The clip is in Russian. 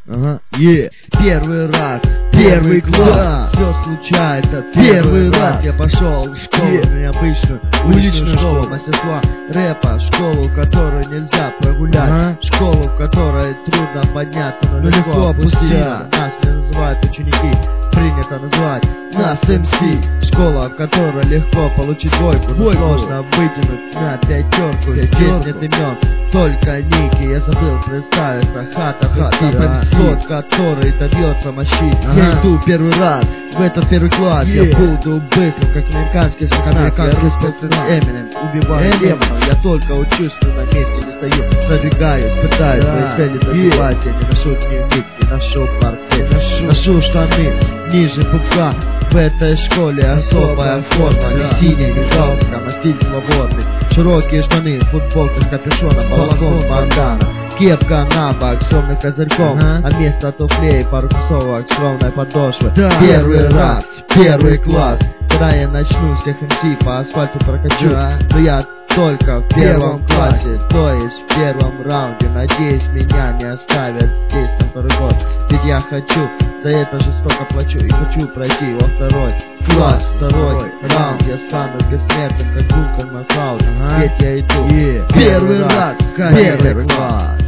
Первый раз, первый класс, все случается первый раз. Я пошел в школу, необычную уличную школу мастерства рэпа, школу, которую нельзя прогулять, школу, в которой трудно подняться, но легко опуститься. Нас не называют ученики, принято называть нас МС. Школа, в которой легко получить двойку, но сложно вытянуть на пятерку. Здесь нет имен, только ники. Я забыл представиться. Хата МС, тот, который добьется мощи. Я иду первый раз в этот первый класс. Я буду быстрым, как американский снайпер. Я респектую Эминем, убиваю демонов. Я только учусь, но на месте не стою. Продвигаюсь, пытаюсь свои цели добивать. Я не ношу дневник, не ношу портфель, ношу штаны ниже пупка. В этой школе особая форма, не синяя, не галстуком, а стиль свободный. Широкие штаны, футболка с капюшоном, балахон бандана, кепка на бок с ровным козырьком, а вместо туфлей пару кроссовок с ровной подошвой. Первый раз, первый класс, когда я начну всех МС по асфальту прокачу, но я только в первом классе, то есть в первом раунде. Надеюсь, меня не оставят здесь на второй год, ведь я хочу, за это жестоко плачу и хочу пройти во второй класс, второй раунд. Я стану бессмертным, как Гулкин Нокаут, ведь я иду первый раз, первый класс.